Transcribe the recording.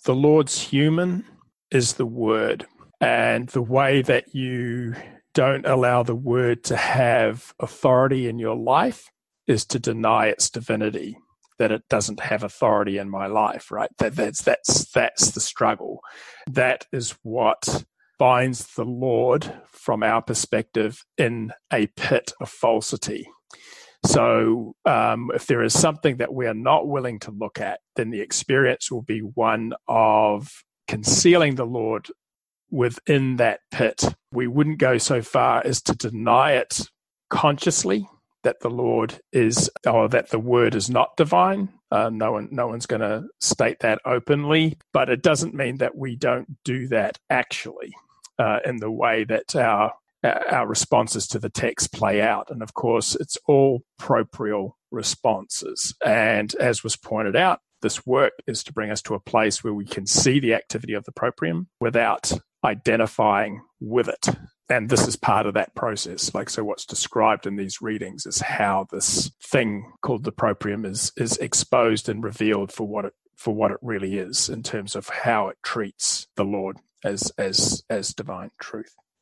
the Lord's human is the Word. And the way that you don't allow the Word to have authority in your life is to deny its divinity, that it doesn't have authority in my life, right? That's the struggle. That is what binds the Lord, from our perspective, in a pit of falsity. So if there is something that we are not willing to look at, then the experience will be one of concealing the Lord within that pit. We wouldn't go so far as to deny it consciously, that the Lord is, or that the Word is not divine. No one's going to state that openly, but it doesn't mean that we don't do that actually in the way that our responses to the text play out. And of course, it's all proprial responses. And as was pointed out, this work is to bring us to a place where we can see the activity of the proprium without identifying with it. And this is part of that process. So what's described in these readings is how this thing called the proprium is exposed and revealed for what it really is, in terms of how it treats the Lord as divine truth.